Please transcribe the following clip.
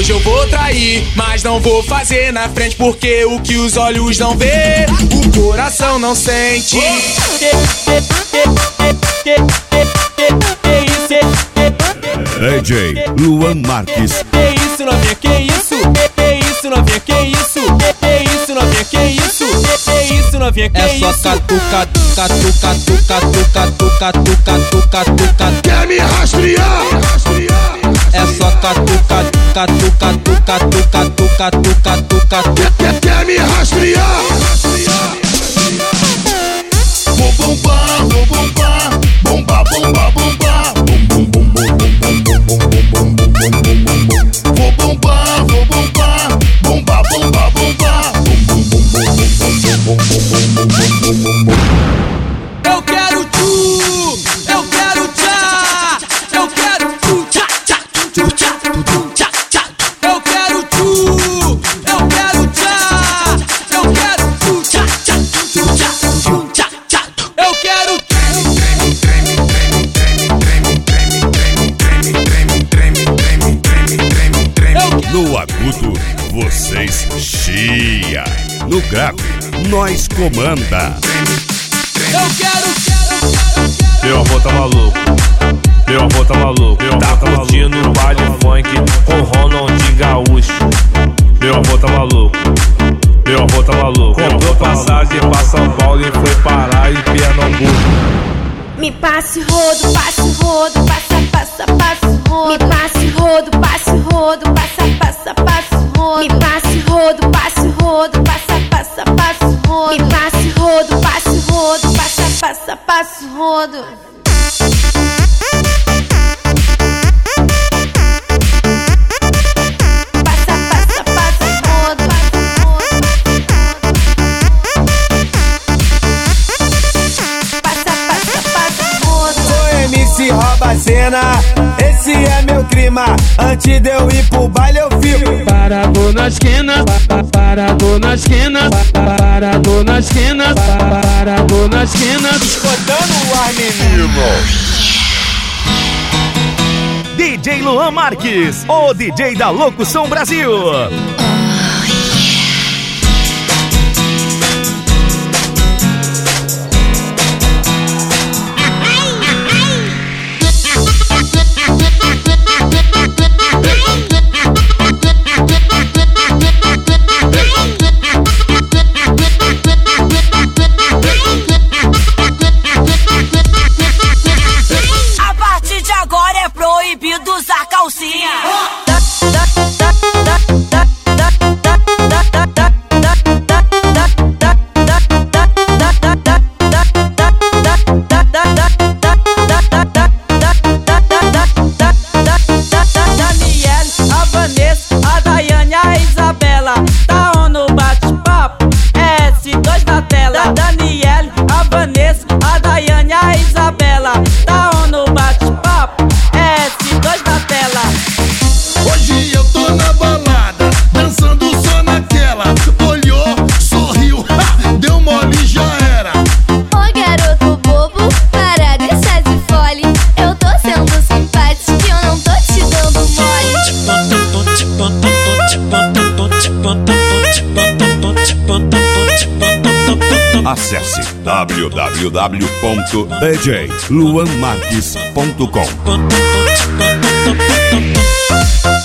Hoje eu vou trair, mas não vou fazer na frente, porque o que os olhos não vê, o coração não sente. DJ Luan Marques. Que isso, novinha, que isso? Que isso, novinha, que isso? Que isso, novinha, que isso? Que isso, novinha, que isso? É só catuca, catuca, tuca, tuca, tuca, tuca, tuca, tuca. Quer me rastrear? É só catuca, catuca, tuca, tuca, tuca, tuca, tuca. Quer me rastrear? Bom bomba, bom bomba, bomba, bomba, bomba. Bom bom bom bom bom bom bom bom bom bom bom bom bom. Vou bombar, bomba, bomba, bomba. Bom bom bom bom bom bom bom bom bom bom bom. Eu quero tu, eu quero tchá, eu quero tu, tchá, tchá, tu, tchá, tu, tchá, tchá. Eu quero tu, eu quero tchá, eu quero tu, tchá, tchá, tu, tchá, tu, tchá, tchá. Eu quero no agudo, vocês chia. No grave, nós comanda. Eu quero. Meu avô tá maluco, meu avô tá maluco. Tá curtindo o baile funk com Ronald de Gaúcho. Meu avô tá maluco, meu avô tá maluco. Comprou passagem pra São Paulo e foi parar em Pernambuco. Me passe rodo, passa, passa, passa rodo. Me passe rodo, passa, passa, passa rodo. Me passe rodo, passa, passa, passa rodo. Me passe rodo, passa, passa, passa rodo. Rouba a cena, esse é meu clima. Antes de eu ir pro baile eu fico parado na esquina, parado na esquina, parado na esquina, parado na esquina. Escutando o ar, menino. DJ Luan Marques, o DJ da Locução Brasil. Usar calcinha. Daniele, a Vanessa, a Daiane, a Isabela. Tá on no bate-papo, é S2 na tela. Daniele, a Vanessa, a Daiane, a Isabela. Tá on no bate-papo, é S2 na tela. Hoje eu tô na balada, dançando só naquela. Olhou, sorriu, deu mole e já era. Ô garoto bobo, para deixar de fole. Eu tô sendo simpático e eu não tô te dando mole. Acesse www.djluanmarques.com.